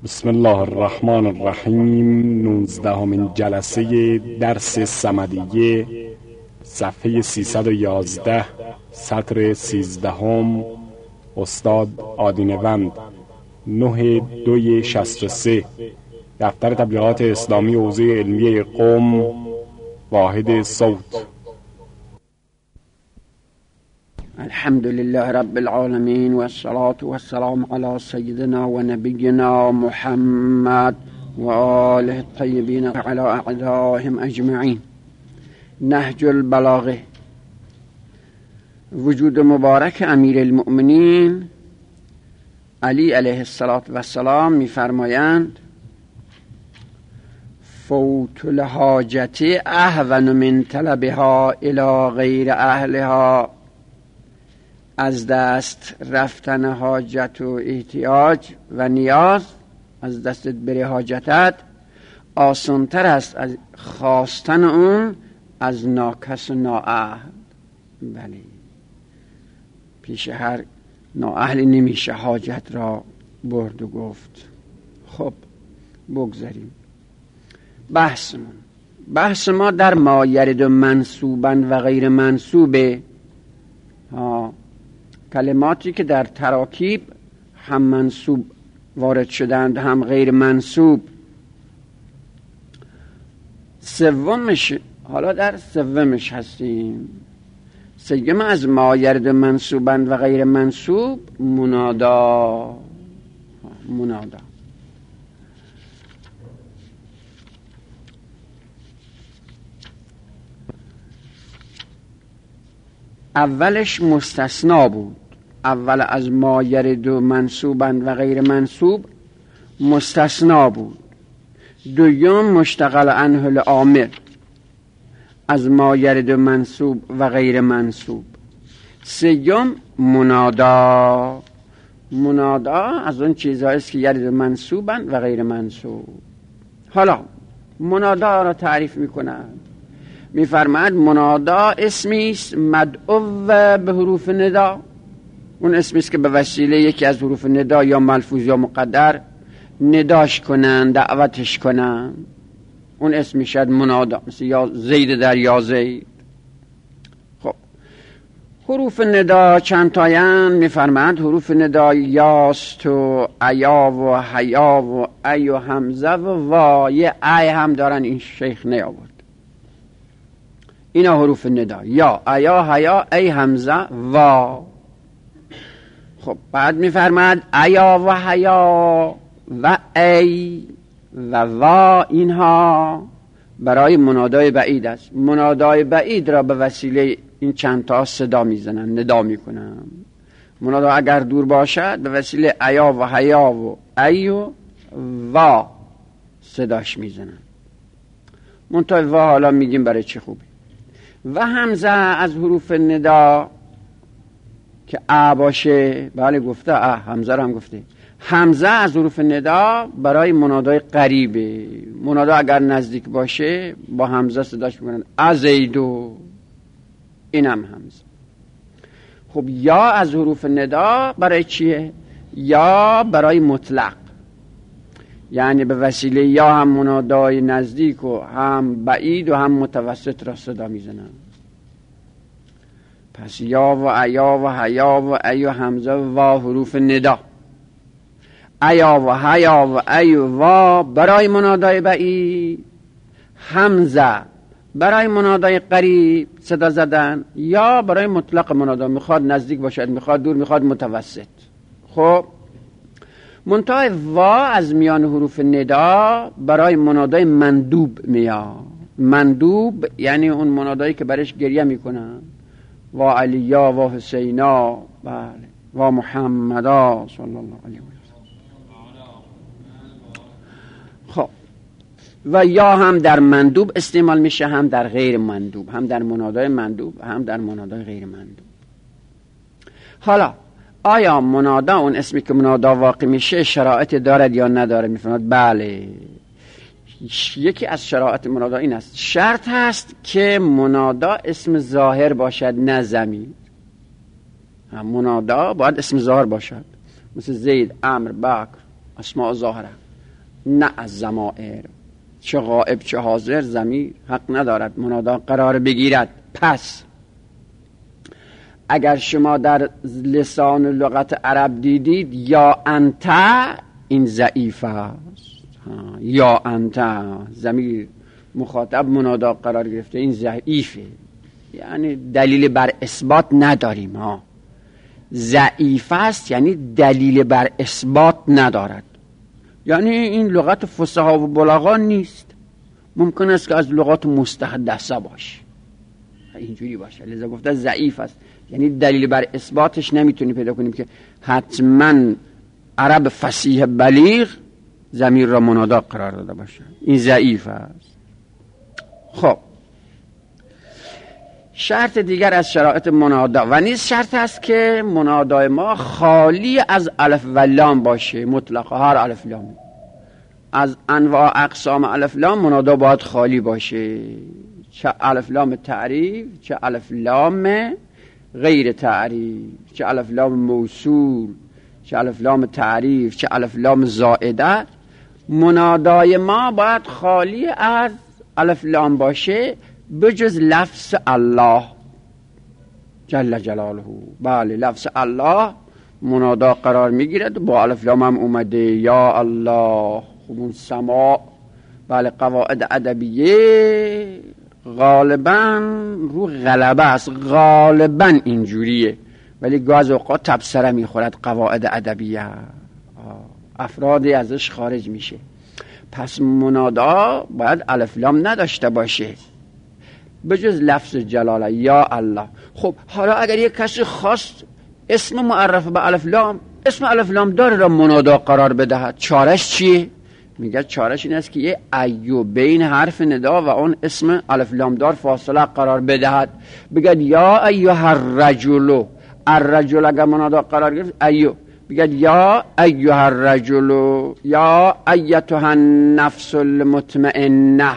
بسم الله الرحمن الرحیم. 19 جلسه درس صمدیه، صفحه 311، سطر 13. استاد آدینوند، 9/2/63. دفتر تبلیغات اسلامی حوزه علمیه قم، واحد صوت. الحمد لله رب العالمين والصلاة والسلام على سيدنا ونبينا محمد وآله الطيبين وعلى أعدائهم أجمعين. نهج البلاغه. وجود مبارک امیر المؤمنین علی علیه السلام می‌فرمایند فوت الحاجت اهون من طلبها الی غیر اهلها. از دست رفتن حاجت و احتیاج و نیاز، از دستت بره حاجتت، آسان‌تر است از خواستن اون از ناکس و نااهل. بله، پیش هر نااهلی نمیشه حاجت را برد و گفت. خب بگذاریم بحث ما در ما یرد منصوبا و غیر منصوبه. کلماتی که در تراکیب هم منصوب وارد شدند هم غیر منصوب. سومش، حالا در سومش هستیم. سوم از ما یرد منصوبا و غیر منصوب منادا. اولش مستثنا بود. اول از ما یرد منصوبا و غیر منصوب مستثنا بود. دوم مشتغل عنه العامل از ما یرد منصوب و غیر منصوب. سوم منادا از اون چیزهایی است که یرد منصوبا و غیر منصوب. حالا منادا را تعریف میکنند. میفرماید منادا اسمی است مدعو به حروف ندا. اون اسمی است که به وسیله یکی از حروف ندا یا ملفوظ یا مقدر نداش کنن، دعوتش کنن. اون اسمی شد منادا، مثل یا زید در یا زید. خب حروف ندا چند تایند؟ میفرماید حروف ندا یاست و ایا و حیا و ای و همزه و وا. یه ای هم دارن، این شیخ نیاورد. اینا حروف ندا: یا، ایا، حیا، ای، همزه، وا. خب بعد میفرماد ایا و حیا و ای و وا، اینها برای منادای بعید است. منادای بعید را به وسیله این چند تا صدا میزنن، ندا میکنن. منادا اگر دور باشد به وسیله ایا و حیا و ای و وا صداش میزنن. منتهای وا حالا میگیم برای چی خوبه. و همزه از حروف ندا که ا باشه، بله گفته همزه رو هم گفته. همزه از حروف ندا برای منادای قریبه. منادا اگر نزدیک باشه با همزه صداش میکنن ازیدو، اینم همزه. خب یا از حروف ندا برای چیه؟ یا برای مطلق، یعنی به وسیله یا هم منادای نزدیک و هم بعید و هم متوسط را صدا میزنن. پس یا و ایا و حیا و ای و همزه و وا حروف ندا. ایا و حیا و ای و وا برای منادای بعید، همزه برای منادای قریب صدا زدن، یا برای مطلق منادا، میخواد نزدیک باشد، میخواد دور، میخواد متوسط. خب منتهای وا از میان حروف ندا برای منادای مندوب میاد. مندوب یعنی اون منادایی که برش گریه میکنن: وا علیا و حسینا، بله، و محمدا صلی الله علیه و سلم. خب و یا هم در مندوب استعمال میشه، هم در غیر مندوب، هم در منادای مندوب هم در منادای غیر مندوب. حالا آیا منادا، اون اسمی که منادا واقع میشه، شرایط دارد یا ندارد؟ میفرماید بله. یکی از شرایط منادا این است، شرط هست که منادا اسم ظاهر باشد نه ضمیر. منادا باید اسم ظاهر باشد، مثل زید، عمرو، بکر، اسماء ظاهره. نه از ضمائر، چه غائب چه حاضر ضمیر حق ندارد منادا قرار بگیرد. پس اگر شما در لسان لغت عرب دیدید یا انت، این ضعیف است. یا انت ضمیر مخاطب منادا قرار گرفته، این ضعیفه، یعنی دلیل بر اثبات نداریم. ضعیف است یعنی دلیل بر اثبات ندارد، یعنی این لغت فصحا و بلغا نیست، ممکن است که از لغات مستحدثه باشه، اینجوری باشه. لذا گفته ضعیف است، یعنی دلیل بر اثباتش نمیتونی پیدا کنیم که حتما عرب فصیح بلیغ ضمیر را منادا قرار داده باشه، این ضعیف است. خب شرط دیگر از شرایط منادا و نیز شرط است که منادای ما خالی از الف و لام باشه، مطلق هر الف لام، از انواع اقسام الف لام منادا باید خالی باشه، چه الف لام تعریف، چه الف لام غیر تعریف، چه الف لام موصول، چه الف لام تعریف، چه الف لام زائده. منادای ما باید خالی از الف لام باشه بجز لفظ الله جل جلاله. بله لفظ الله منادا قرار میگیرد، با الف لام هم اومده، یا الله. خب اون سماع، بله قواعد ادبیه غالبا رو غلبه است، غالبا اینجوریه، ولی گاز اوقات تبصره میخورد قواعد ادبیه، افرادی ازش خارج میشه. پس منادا باید الف لام نداشته باشه بجز لفظ جلاله یا الله. خب حالا اگر یک کسی خواست اسم معرف به الف لام، اسم الف لام داره را منادا قرار بدهد، چارش چیه؟ میگه چارش این است که یه ایو بین حرف ندا و اون اسم الف لام دار فاصله قرار بدهد، بگد یا ایها الرجل، الرجل اگر منادا قرار گرفت ایو، بگد یا ایها الرجل، یا ایتها النفس المطمئنه.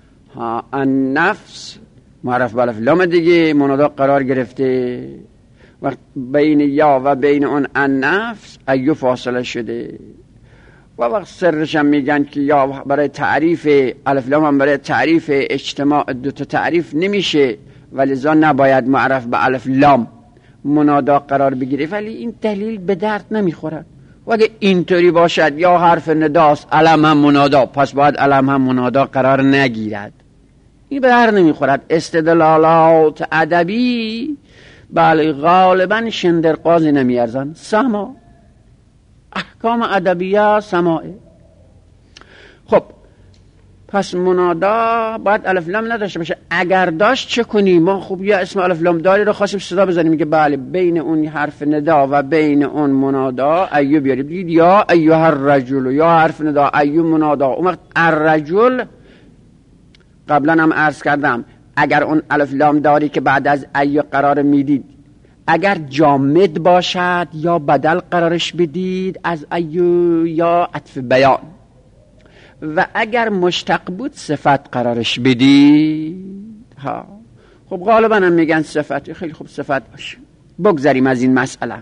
النفس معرف به الف لام دیگه منادا قرار گرفته، وقت بین یا و بین اون النفس ایو فاصله شده، و وقت سرش هم میگن که یا برای تعریف الف لام هم برای تعریف اجتماع دوتا تعریف نمیشه، ولذا نباید معرف به الف لام منادا قرار بگیره، ولی این دلیل به درد نمیخورد. و اگه اینطوری باشد یا حرف نداست علم هم منادا، پس باید علم هم منادا قرار نگیرد، این به درد نمیخورد. استدلالات ادبی بله غالبا شندرقاز نمیارزن، سما احکام ادبیه سماعه. خب پس منادا باید الف لام نداشته باشه، اگر داشت چه کنیم؟ ما خب یا اسم الف لام داری رو خواستیم صدا بزنیم، میگه بله بین اون حرف ندا و بین اون منادا ایو بیاریم، بگید یا ایها الرجل، یا حرف ندا ایو منادا. اون وقت الرجل قبلا هم عرض کردم اگر اون الف لام داری که بعد از ایو قرار میدید اگر جامد باشد یا بدل قرارش بدید از ایو یا عطف بیان، و اگر مشتق بود صفت قرارش بدید. خب غالبا هم میگن صفت، خیلی خوب صفت باشه، بگذاریم از این مسئله.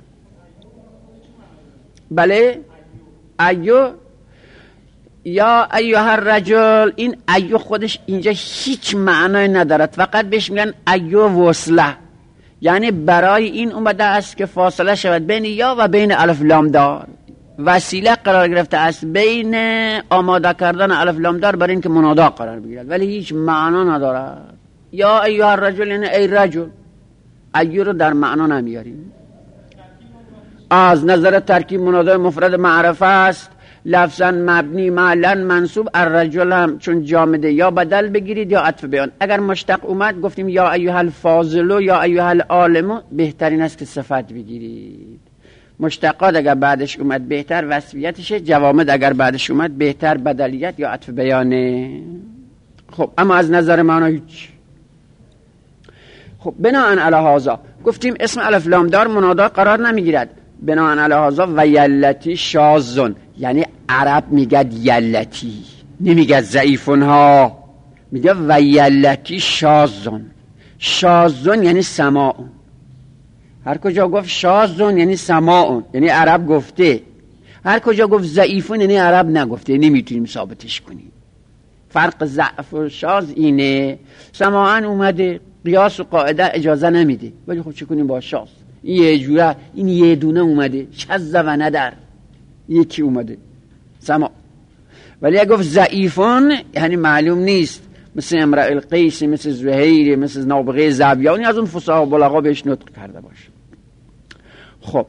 بله ایو یا ایها الرجل، این ایو خودش اینجا هیچ معنی ندارد، فقط بهش میگن ایو وصله، یعنی برای این اومده است که فاصله شود بین یا و بین الف لام دار، وسیله قرار گرفته است بین آماده کردن الف لام دار برای اینکه منادا قرار بگیرد، ولی هیچ معنا ندارد. یا ایها الرجل یعنی ای رجل، ایو رو در معنا نمیاریم. از نظر ترکیب منادا مفرد معرفه است، لفظا مبنی معلن منصوب، الرجل هم چون جامده یا بدل بگیرید یا عطف بیان. اگر مشتق اومد گفتیم یا ایها الفاضل یا ایها العالم، بهترین است که صفت بگیرید. مشتقات اگر بعدش اومد بهتر وصفیتشه، جوامد اگر بعدش اومد بهتر بدلیت یا عطف بیانه. خب اما از نظر معنا هیچ. خب بناء علی هذا گفتیم اسم الف لام دار منادا قرار نمیگیرد، بناء علی هذا و یلتی شاذن، یعنی عرب میگد یلتی، نمیگد ضعیفون ها، میگه و یلتی شاذن. شاذن یعنی سماع، هر کجا گفت شاذن یعنی سماع، یعنی عرب گفته. هر کجا گفت ضعیفون یعنی عرب نگفته، نمیتونیم ثابتش کنیم. فرق ضعف و شاذ اینه. سماعن اومده، قیاس و قاعده اجازه نمیده، ولی خب چه کنیم با شاذ؟ این یه جوره، این یه دونه اومده، شذ و ندر، یکی اومده سماع. ولی اگه گفت ضعیفون یعنی معلوم نیست، مثل امرأ القیس، مثل زهیر، مثل نابغه زبیانی، از اون فصاحا و بلغا بهش نطق کرده باشه. خب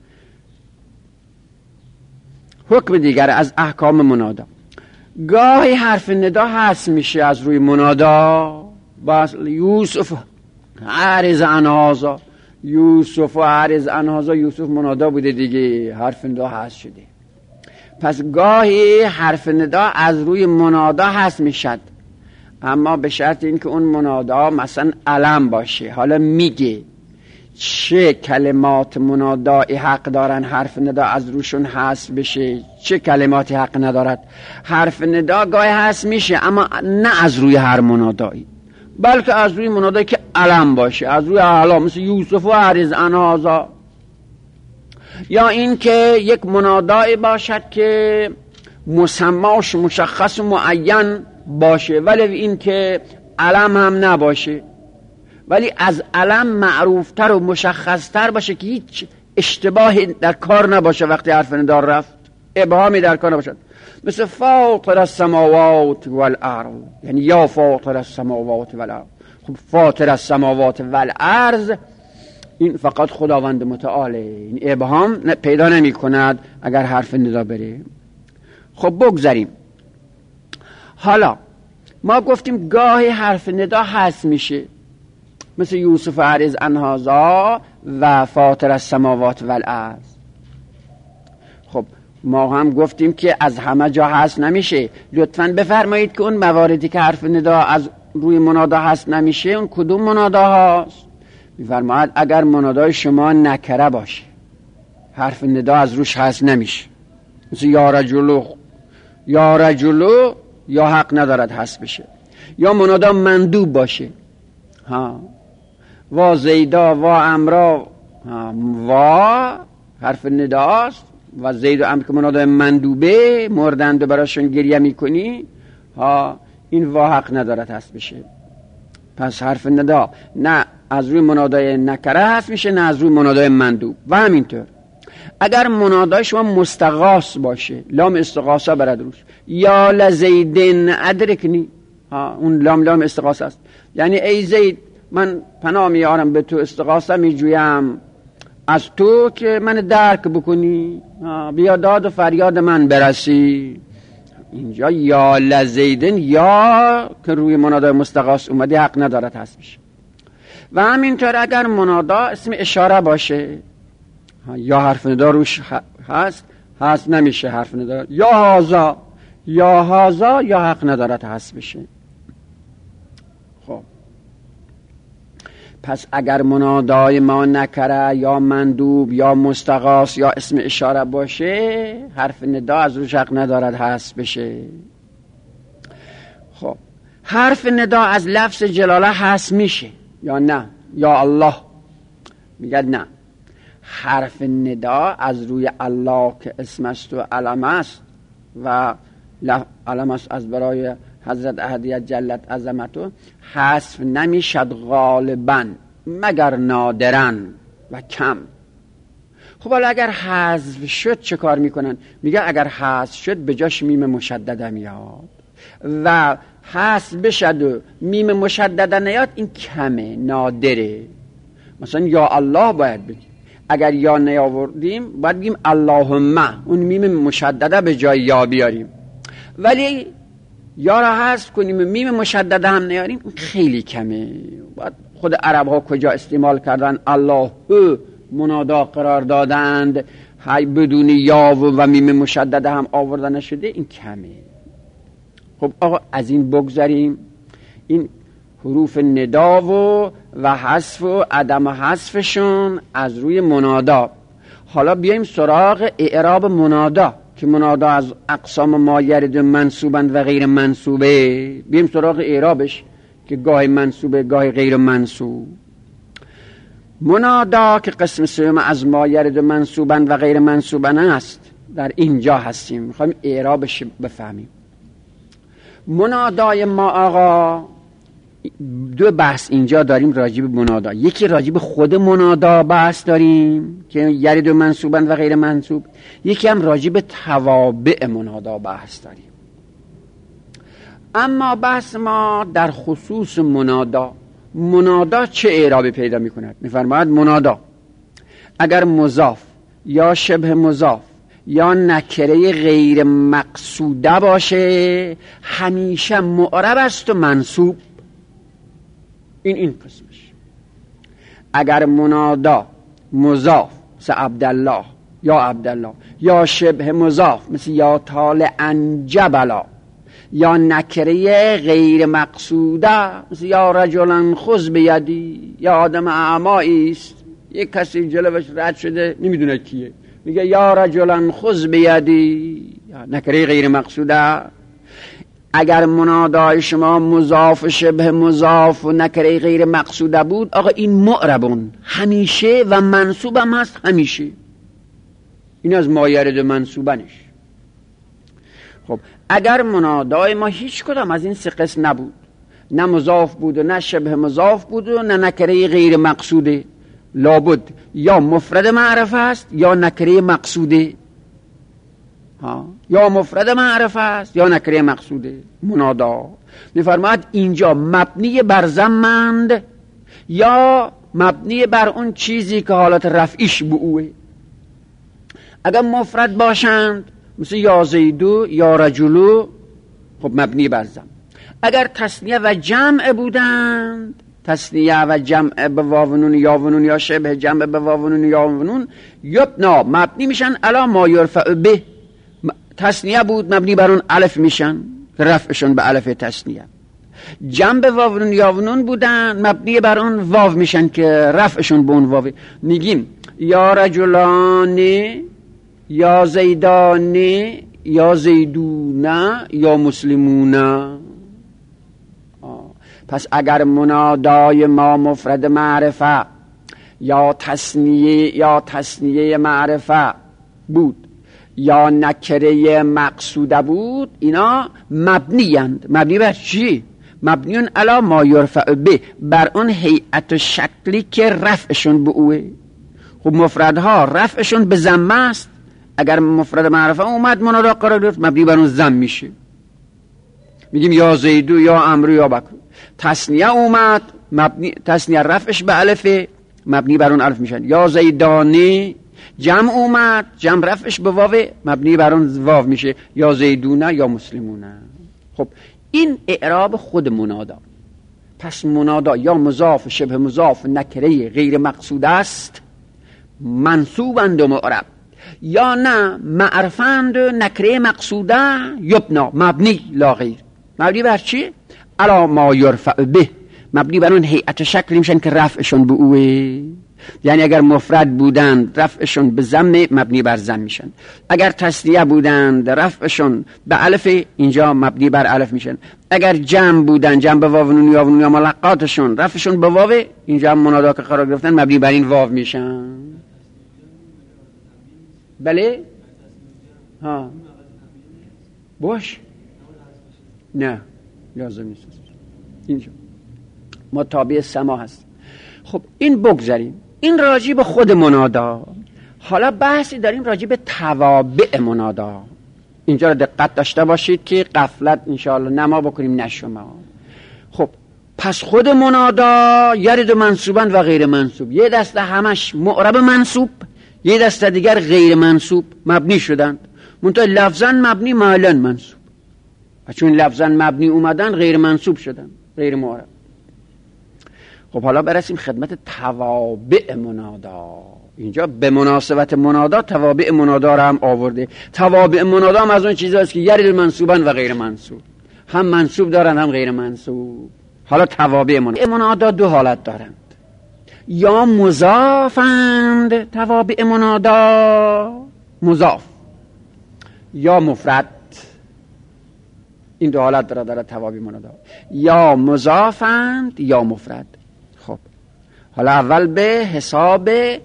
حکم دیگر از احکام منادا، گاهی حرف ندا حذف میشه از روی منادا. بس یوسف عارض عن هذا، یوسف عارض عن هذا، یوسف منادا بوده دیگه، حرف ندا حذف شده. پس گاهی حرف ندا از روی منادا حذف میشد، اما به شرط اینکه اون منادا مثلا علم باشه. حالا میگه چه کلمات منادای حق دارن حرف ندا از روشون حذف بشه، چه کلماتی حق ندارد. حرف ندا گاهی حذف میشه، اما نه از روی هر منادایی، بلکه از روی منادایی که علم باشه، از روی اعلام، مثل یوسف و عارض عن هذا. یا این که یک منادایی باشد که مسماش مشخص و معین باشه، ولی این که علم هم نباشه، ولی از علم معروفتر و مشخصتر باشه که هیچ اشتباهی در کار نباشه وقتی حرف ندا رفت، ابهامی در کار نباشد. مثل فاطر السماوات والارض، یعنی یا فاطر السماوات والارض. خب فاطر السماوات والارض این فقط خداوند متعاله، این ابهام پیدا نمی کند اگر حرف ندا بره. خب بگذاریم. حالا ما گفتیم گاهی حرف ندا حذف میشه، مثل یوسف عارض عن هذا و فاطر السماوات والارض. خب ما هم گفتیم که از همه جا حذف نمیشه. لطفاً بفرمایید که اون مواردی که حرف ندا از روی منادا حذف نمیشه اون کدوم منادا هاست؟ میفرماید اگر منادای شما نکره باشه حرف ندا از روش حذف نمیشه، مثل یا رجلو، یا رجلو یا حق ندارد حذف بشه. یا منادا مندوب باشه، ها، و زیدا و امرا، و حرف نداست، و زید و امر که منادای مندوبه، مردند و براشون گریه میکنی، ها، این و حق ندارد حذف بشه. پس حرف ندا نه از روی منادای نکره حذف میشه، نه از روی منادای مندوب. و همینطور اگر منادای شما مستغاث باشه، لام استغاثه برد روش، یا لزیدن ادرکنی، اون لام استغاثه است، یعنی ای زید من پناه میارم به تو، استغاثه میجویم از تو که من درک بکنی، بیا داد و فریاد من برسی. اینجا یا لزیدن یا که روی منادای مستغاث اومده حق ندارد حذف بشه. و همینطور اگر منادا اسم اشاره باشه، یا حرف ندا روش هست نمیشه حرف ندا، یا هازا، یا هازا یا حق ندارد حذف بشه. خب پس اگر منادای ما نکره یا مندوب یا مستغاث یا اسم اشاره باشه حرف ندا از روش حق ندارد حذف بشه. خب حرف ندا از لفظ جلاله حذف میشه یا نه؟ یا الله میگه نه، حرف ندا از روی الله که اسم است و علم است و علم است از برای حضرت احدیت جلت عظمتو، حذف نمیشد غالبا مگر نادرن و کم. خب حالا اگر حذف شد چه کار میکنن؟ میگه اگر حذف شد به جاش میم مشدده میاد و حذف بشد و میم مشدده نیاد، این کمه، نادره. مثلا یا الله باید بگیم، اگر یا نیاوردیم باید بگیم اللهم، اون میم مشدده به جای یا بیاریم. ولی یا را حذف کنیم میم مشدده هم نیاریم، خیلی کمه. خود عرب ها کجا استعمال کردن الله منادا قرار دادند، های بدون یا و میم مشدده هم آورده نشده، این کمه. خب آقا از این بگذاریم، این حروف ندا و حذف و عدم حذفشون از روی منادا. حالا بیایم سراغ اعراب منادا که منادا از اقسام ما یرد منصوبند و غیر منصوبه. بیایم سراغ اعرابش که گاهی منصوبه گاهی غیر منصوب. منادا که قسم سوم از ما یرد منصوبند و غیر منصوبن است در اینجا هستیم، میخوایم اعرابش بفهمیم. منادای ما آقا دو بحث اینجا داریم راجع به منادا. یکی راجع به خود منادا بحث داریم که یرد و منصوبن و غیر منصوب، یکی هم راجع به توابع منادا بحث داریم. اما بحث ما در خصوص منادا چه اعرابی پیدا میکند؟ میفرماید منادا اگر مضاف یا شبه مضاف یا نکره غیر مقصوده باشه همیشه معرب است و منصوب. این قسمش. اگر منادا مضاف مثل عبدالله یا شبه مضاف مثل یا طالعا جبلا، یا نکره غیر مقصوده مثل یا رجلا خذ بیدی، یا آدم اعمایی است یک کسی جلوش رد شده نمیدونه کیه، میگه یا رجلا خذ بیدی، نکره غیر مقصوده. اگر منادای شما مضاف شبه مضاف و نکره غیر مقصوده بود آقا این معربون همیشه و منصوب هم هست همیشه. این از مایرد منصوبنش. خب اگر منادای ما هیچ کدام از این سه قسم نبود، نه مضاف بود و نه شبه مضاف بود و نه نکره غیر مقصوده، لابد یا مفرد معرفه است یا نکره مقصوده، یا مفرد معرفه است یا نکره مقصوده. منادا میفرماید اینجا مبنی بر ضمند یا مبنی بر اون چیزی که حالت رفعیش به اوه. اگر مفرد باشند مثل یا زیدو یا رجلو خب مبنی بر ضم. اگر تثنیه و جمع بودند، تثنیه و جمع به واونون یا ونون یا شبه جمع به واونون یا ونون، یبنا مبنی میشن علی ما یرفع به. تثنیه بود مبنی بر اون الف میشن رفعشون به الف تثنیه. جمع به واونون یا ونون بودن مبنی بر اون واو میشن که رفعشون به اون واو. میگیم یا رجلانی یا زیدانی یا زیدونه یا مسلمونه. پس اگر منادای ما مفرد معرفه یا تثنیه معرفه بود یا نکره مقصوده بود اینا مبنیند. مبنی بر چی؟ مبنیون علی ما یرفع به، بر اون هیئت و شکلی که رفعشون به اوه. خب مفردها رفعشون به ضم است. اگر مفرد معرفه اومد منادا قرار گرفت مبنی بر اون ضم میشه. میگیم یا زیدو یا عمرو یا بکر. تثنیه اومد تثنیه رفعش به الف مبنی بر اون الف میشن. یا زیدانی جمع اومد جمع رفعش به واو مبنی بر اون واو میشه. یا زیدونه یا مسلمونه. خب این اعراب خود منادا. پس منادا یا مضاف شبه مضاف نکره غیر مقصود است منصوبند و معرب، یا نه معرفند نکره مقصوده یبنا مبنی لا غیر. مبنی بر چی؟ علا ما یرفع به، مبنی بر اون هیئت شکلی میشن که رفعشون به اوه. یعنی اگر مفرد بودند رفعشون به ضم مبنی بر ضم میشن. اگر تثنیه بودند رفعشون به الف اینجا مبنی بر الف میشن. اگر جمع بودند جمع به واو نون یا نون یا ملقاتشون رفعشون به واو اینجا هم منادا که قرار گرفتن مبنی بر این واو میشن. بله ها باش نه لازم نیست. اینجا ما تابع سما هست. خب این بگذاریم. این راجی به خود منادا. حالا بحثی داریم راجی به توابع منادا. اینجا رو دقت داشته باشید که غفلت انشاءالله نما بکنیم نه شما. خب پس خود منادا یرد منصوبن و غیر منصوب. یه دسته همش معرب منصوب، یه دسته دیگر غیر منصوب مبنی شدند. منتها لفظاً مبنی مالاً منصوب. چون لفظاً مبنی اومدن غیر منصوب شدن، غیر معرب. خب حالا برسیم خدمت توابع منادا. اینجا به مناسبت منادا توابع منادا را هم آورده. توابع منادا هم از اون چیزاست که یرد منصوبن و غیر منصوب، هم منصوب دارن هم غیر منصوب. حالا توابع منادا دو حالت دارند. یا مضافند توابع منادا، مضاف، یا مفرد. این دو حالت داره توابع منادا، یا مضافند یا مفرد. خب حالا اول به حساب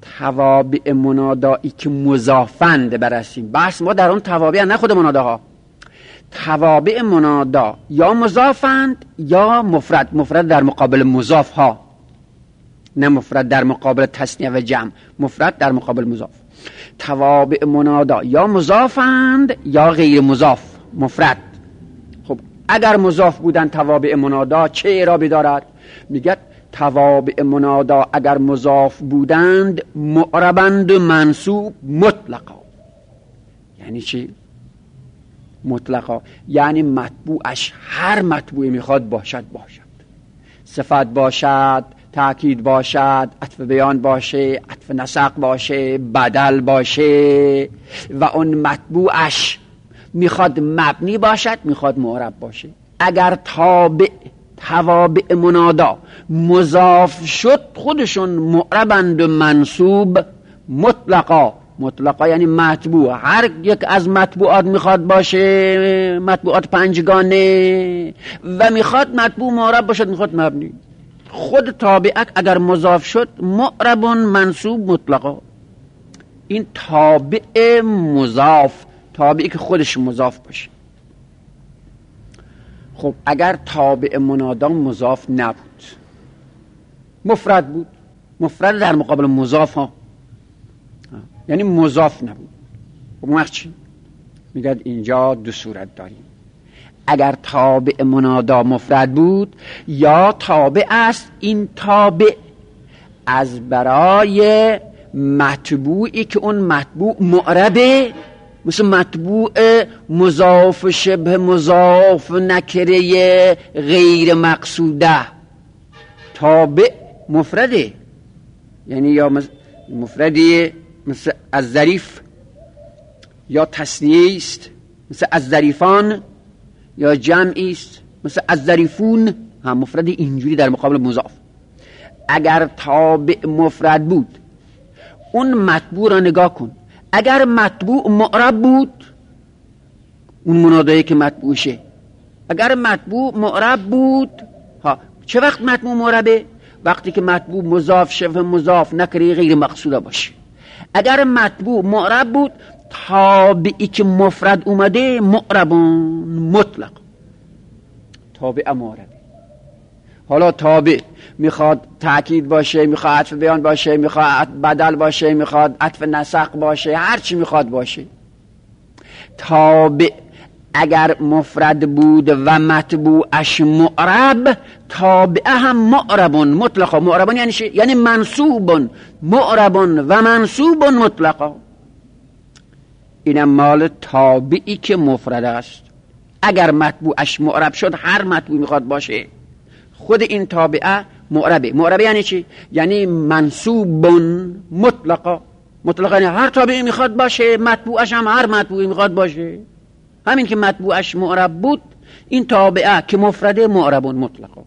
توابع منادایی که مضافند برسیم. بحث ما در اون توابع، نه خود مناداها. توابع منادا یا مضافند یا مفرد در مقابل مضاف ها، نه مفرد در مقابل تثنیه و جمع، مفرد در مقابل مضاف. توابع منادا یا مضافند یا غیر مضاف، مفرد. خب اگر مضاف بودن توابع منادا چه اعرابی دارد؟ میگه توابع منادا اگر مضاف بودند معربند منصوب مطلقا. یعنی چی؟ مطلقا یعنی مطبوعش هر مطبوعی میخواد باشد، صفت باشد، تأکید باشد، عطف بیان باشه، عطف نسق باشه، بدل باشه، و اون مطبوعش میخواد مبنی باشد، میخواد معرب باشه. اگر توابع منادا مضاف شد خودشون معربند و منصوب مطلقا. مطلقا یعنی مطبوع، هر یک از مطبوعات میخواد باشه، مطبوعات پنجگانه، و میخواد مطبوع معرب باشد، میخواد مبنی. خود تابعک اگر مضاف شد معربون منصوب مطلقا. این تابع مضاف، تابعی که خودش مضاف باشه. خب اگر تابع منادا مضاف نبود، مفرد بود، مفرد در مقابل مضاف ها، یعنی مضاف نبود. خب وقت چی؟ میگه اینجا دو صورت داریم. اگر تابع منادا مفرد بود یا تابع است، این تابع از برای مطبوعی که اون مطبوع معربه، مثل مطبوع مضاف شبه مضاف نکره غیر مقصوده، تابع مفرده، یعنی یا مفردی مثل از ظریف، یا تثنیه است مثل از ظریفان، یا جمعی است مثل از ظریفون، هم مفرد اینجوری در مقابل مضاف. اگر تابع مفرد بود اون مطبوع را نگاه کن، اگر مطبوع معرب بود اون منادایی که مطبوعشه، اگر مطبوع معرب بود چه وقت مطبوع معربه؟ وقتی که مطبوع مضاف شبه مضاف نکره غیر مقصوده باشه. اگر مطبوع معرب بود تابعی که مفرد اومده معربون مطلق، تابع معربه. حالا تابع میخواد تأکید باشه، میخواد عطف بیان باشه، میخواد بدل باشه، میخواد عطف نسق باشه، هر چی میخواد باشه. تابع اگر مفرد بود و مطبوعش معرب، تابع هم معربون مطلقا. معربون یعنی چی؟ یعنی منصوبون، معربون و منصوبون مطلقا. اینم مال تابعی که مفرد است. اگر مطبوعش معرب شد، هر مطبوع میخواد باشه، خود این تابعه معربه. معربه یعنی چی؟ یعنی منصوبون مطلقا. مطلقا یعنی هر تابعی میخواد باشه، مطبوعش هم هر مطبوعی میخواد باشه. همین که مطبوعش معرب بود، این تابعه که مفرده معربون مطلقا.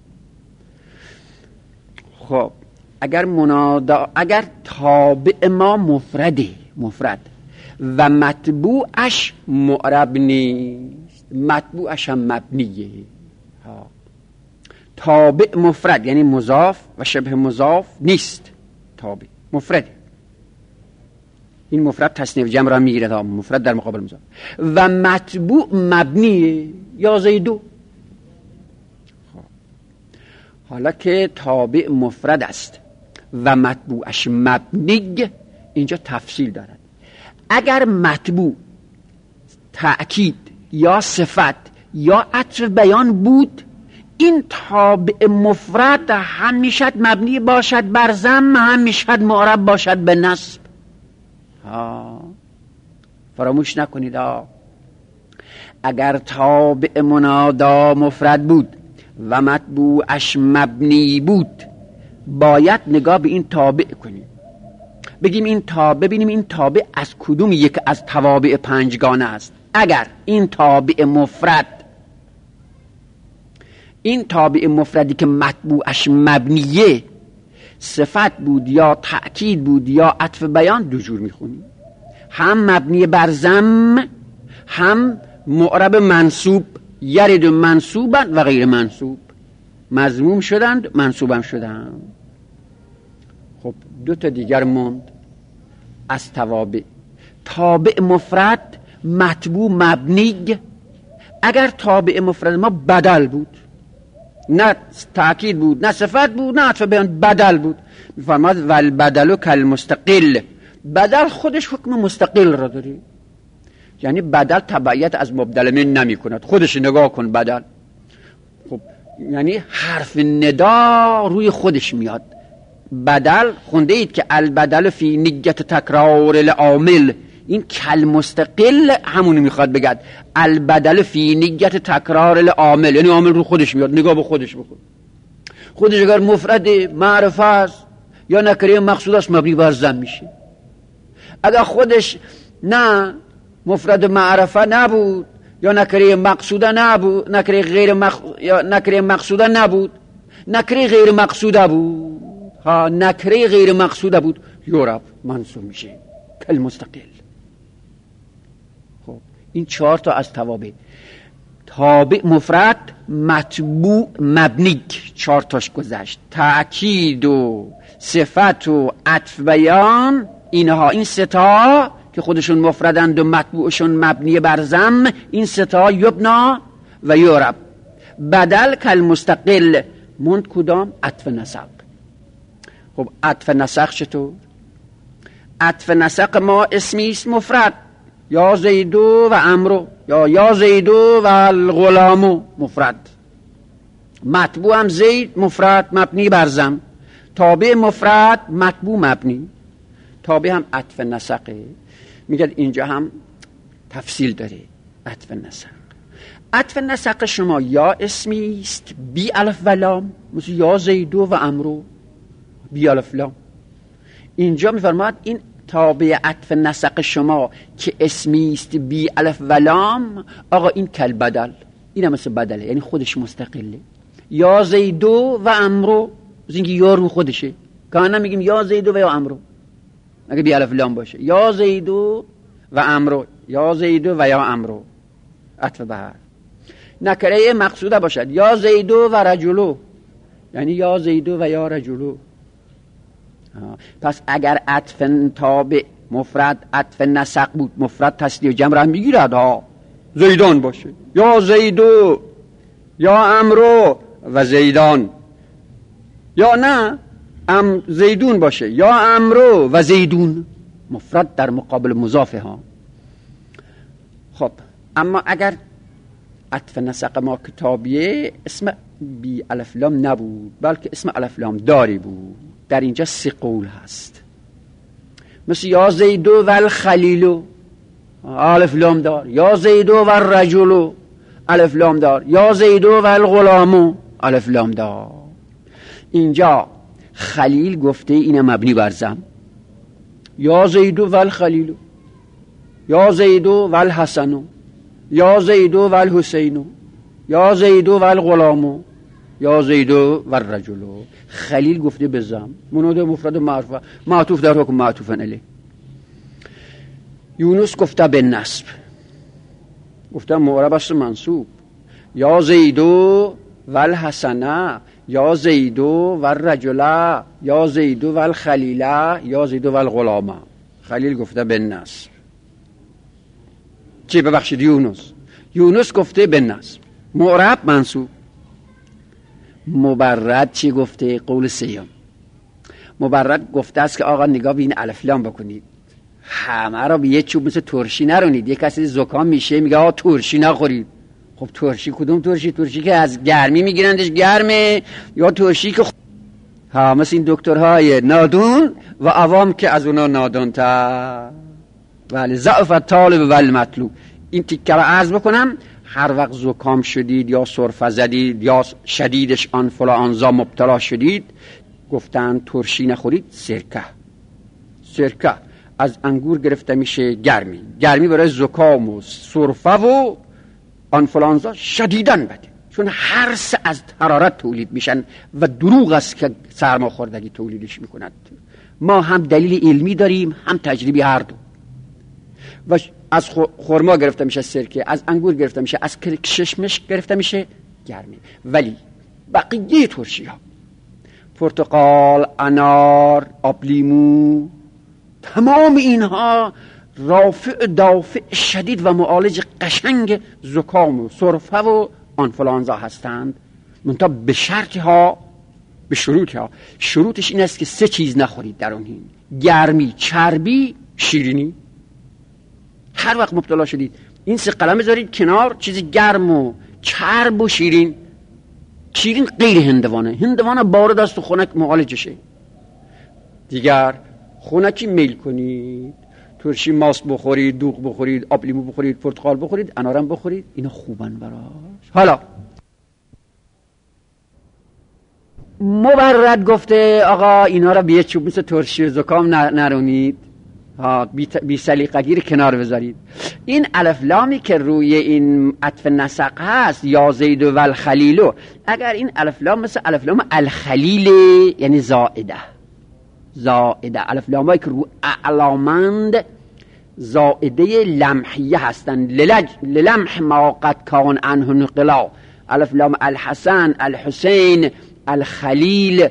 خب اگر تابع ما مفرد و مطبوعش معرب نیست، مطبوعش هم مبنیه. تابع مفرد یعنی مضاف و شبه مضاف نیست، تابع مفرده. این مفرد تصنیف جمع را میگیره، مفرد در مقابل مضاف. و مطبوع مبنیه، یا زیدو. حالا که تابع مفرد است و مطبوعش مبنی، اینجا تفصیل دارد. اگر مطبوع تأکید یا صفت یا عطف بیان بود، این تابع مفرد هم میشد مبنی باشد بر ضم، هم میشد معرب باشد به نصب. فراموش نکنید اگر تابع منادا مفرد بود و مطبوعش مبنی بود، باید نگاه به این تابع کنیم، بگیم این تابع، ببینیم این تابع از کدوم یک از توابع پنجگانه است. اگر این تابع مفرد، این تابع مفردی که مطبوعش مبنیه، صفت بود یا تأکید بود یا عطف بیان، دو جور میخونیم، هم مبنی بر ضم، هم معرب منصوب، یرد منصوبند و غیر منصوب، مضموم شدند منصوبم شدند. خب دو تا دیگر موند. از توابع. تابع مفرد، متبوع مبنی. اگر تابع مفرد ما بدل بود، نه تأکید بود، نه صفت بود، نه عطف بیان، بدل بود، میفرماد والبدل کالمستقل. بدل خودش حکم مستقل را داره، یعنی بدل تبعیت از مبدل من نمی کند. خودش نگاه کن بدل، خب یعنی حرف ندا روی خودش میاد. بدل خونده اید که البدل فی نیت تکرار العامل، این کل مستقل همونی میخواد بگد. البدل فی نیت تکرار العامل، یعنی عامل رو خودش میاد، نگاه به خودش بکن. خودش اگر مفرد معرفه است یا نکره مقصود است مبنی بر ضم میشه. اگر خودش نه مفرد معرفه نبود یا نکره مقصوده نبود، نکره غیر یا نکره مقصوده نبود، نکره غیر مقصوده بود، ها نکره غیر مقصوده بود، یورب منصوب میشه کل مستقل. خب این 4 تا از توابع. تابع مفرد، متبوع مبنی، 4 تاش گذشت. تأکید و صفت و عطف بیان، اینها این 3 تا که خودشون مفردند و متبوعشون مبنی بر ضم، این 3 تا یبنا و یعرب. بدل کل مستقل موند کدام؟ عطف نسق. خب عطف نسق چطور؟ عطف نسق ما اسمی است مفرد، یا زیدو و عمرو، یا زیدو و الغلامو مفرد. متبوع هم زید مفرد مبنی بر ضم. تابع مفرد متبوع مبنی. تابع هم عطف نسقه. میگه اینجا هم تفصیل داره عطف نسق. عطف نسق شما یا اسمی است بی الف و لام، مثل یا زیدو و عمرو بی الف لام. اینجا میفرماد این تابع عطف نسق شما که اسمی است بی الف و لام، آقا این کل بدل، این هم مثل بدله، یعنی خودش مستقله. یا زیدو و عمرو، از اینکه یا رو خودشه، که نمیگیم یا زیدو و یا عمرو اگه بی الف لام باشه. یا زیدو و عمرو، یا زیدو و یا عمرو، عطف به حرف. نکره مقصوده باشد، یا زیدو و رجلو، یعنی یا زیدو و یا رجلو. پس اگر عطف تابع مفرد عطف نسق بود، مفرد تسنیه و جمع را میگیرد، ها زیدان باشه، یا زیدو یا عمرو و زیدان، یا نه زیدون باشه، یا عمرو و زیدون، مفرد در مقابل مضافه ها. خب اما اگر عطف نسق ما کتابیه اسم بی الف لام نبود، بلکه اسم الف لام داری بود، در اینجا 3 قول هست. مثل یا زیدو و الخلیلو، الف لام دار. یا زیدو و الرجلو، الف لام دار. یا زیدو و الغلامو، الف لام دار. اینجا خلیل گفته اینه مبنی بر ضم، یا زیدو و الخلیلو، یا زیدو و الحسنو، یا زیدو و الحسینو، یا زیدو و الغلامو، یا زیدو و الرجلو. خلیل گفته به ضم، مناد مفرد معرفه، معطوف در حکم معطوف علیه. یونس گفته به نصب، گفته معرب است منصوب. یا زیدو و الحسنه، یا زیدو و الرجله، یا زیدو و الخلیله، یا زیدو و الغلامه. خلیل گفته به نصب. چی ببخشید؟ یونس گفته به نصب، معرب منصوب. مبرد چی گفته؟ قول 3. مبرد گفته است که آقا نگاه به این الف لام بکنید، همه را به یه چوب مثل ترشی نرونید. یه کسی زکام میشه میگه آقا ترشی نخورید. خب ترشی کدوم ترشی؟ ترشی که از گرمی میگیرندش گرمه، یا ترشی که مثل این دکترهای نادون و عوام که از اونا نادان‌تر. بله، ضعف الطالب و المطلوب. این تیکه را عرض بکنم، هر وقت زکام شدید یا سرفه زدید یا شدیدش آنفلوانزا مبتلا شدید، گفتن ترشی نخورید. سرکه از انگور گرفته میشه، گرمی برای زکام و سرفه و آنفلوانزا شدیدن بده، چون هر سه از حرارت تولید میشن و دروغ است که سرماخوردگی تولیدش میکند. ما هم دلیل علمی داریم هم تجربی، هر دو. و از خرما گرفته میشه سرکه، از انگور گرفته میشه، از کشمش گرفته میشه گرمی. ولی بقیه ترشی ها، پرتقال، انار، آب لیمو، تمام اینها رافع دافع شدید و معالج قشنگ زکام و سرفه و آنفلانزا هستند، منتها به شرطی ها، به شروطی ها. شروطش این است که 3 چیز نخورید در اون هین: گرمی، چربی، شیرینی. هر وقت مبتلا شدید این 3 قلم بذارید کنار، چیزی گرم و چرب و شیرین. شیرین غیر هندوانه، هندوانه بارد است و خنک معالجشه. دیگر خنکی میل کنید، ترشی ماست بخورید، دوغ بخورید، آب لیمو بخورید، پرتقال بخورید، انارم بخورید، اینا خوبن براش. حالا مبرد گفته آقا اینا را به یه چوب مثل ترشی و زکام نرونید، بی سلیقگی رو کنار بذارید. این الف لامی که روی این عطف نسق هست، یا زید و الخلیلو، اگر این الف لام مثل الف لام الخلیل، یعنی زائده الف لامایی که رو اعلامند زائده لمحیه هستند، للمح ما قد کان عنه نقلا. الف لام الحسن، الحسین، الخلیل،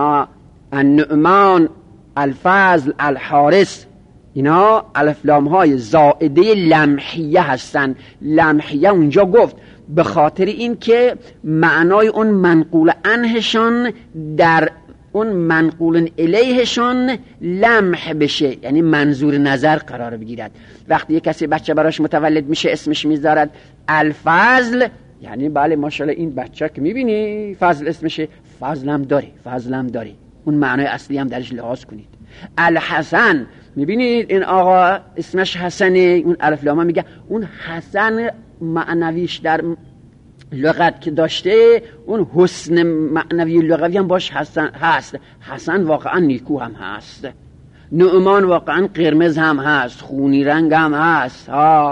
النعمان، الفضل، الحارس، اینا الف لام های زائده لمحیه هستن. لمحیه اونجا گفت به خاطر این که معنای اون منقول عنهشان در اون منقول الیهشان لمح بشه، یعنی منظور نظر قرار بگیرد. وقتی یک کسی بچه براش متولد میشه اسمش میذارد الفضل، یعنی بله ماشاءالله این بچه که میبینی فضل اسمشه، فضلم داری، اون معنای اصلی هم درش لحاظ کنید. الحسن، میبینید این آقا اسمش حسنه، اون الف لام میگه اون حسن معنویش در لغت که داشته، اون حسن معنوی لغوی هم باش حسن هست. حسن واقعا نیکو هم هست، نعمان واقعا قرمز هم هست، خونی رنگ هم هست،